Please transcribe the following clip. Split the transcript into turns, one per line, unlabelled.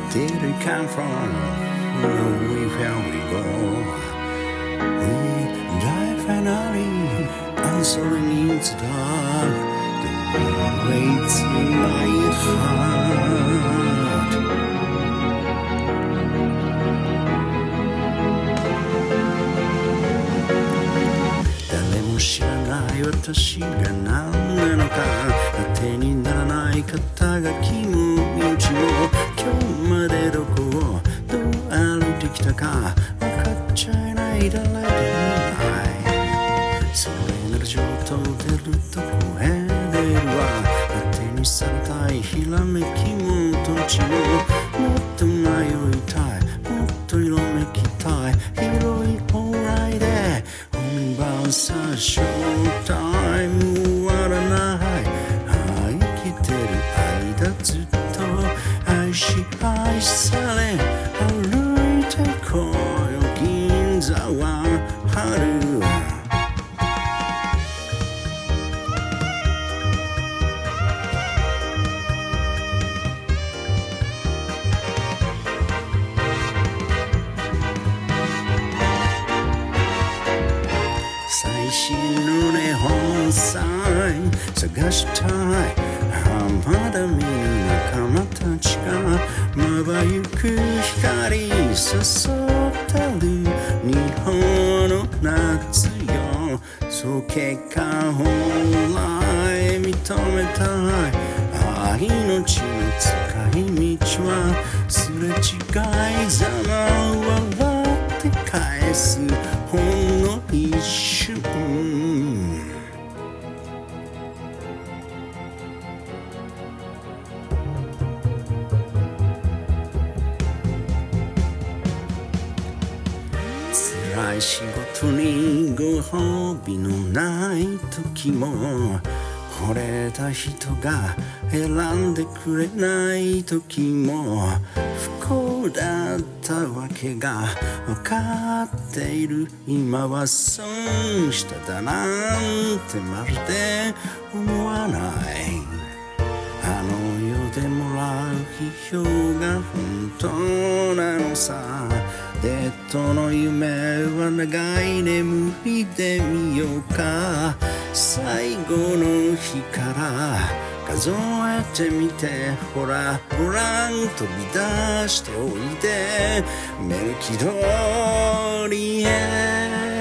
Did we come from? Where we go? We die finally, answering into dark. The wind waits in my heart.誰も知らない私が何なのか、当てにならない肩書きも身内も、今日までどこをどう歩いてきたか分かっちゃいない誰でもない。それなら上等出ると声出るわ。当てにされたいひらめきも土地も、もっと迷いたい、もっと色めきたい、広い往来で本番さショータイム終わらない。生きてる間ずっと愛し愛され歩いてこよ銀座は春。最新のネホンサイン探したい。まだ見ぬ仲間たちがまばゆく光注ってる日本の夏よ。そう結果本来認めたい。命の使い道はすれ違いざま笑って返すほんの一瞬。辛い仕事にご褒美のない時も、惚れた人が選んでくれない時も、不幸だったわけが分かっている今は損しただなんてまるで思わない。あの世でもらう批評が本当なのさ。デートの夢は長い眠りで見ようか。最後の日から数えてみて、ほらご覧飛び出しておいで、目抜き通りへ。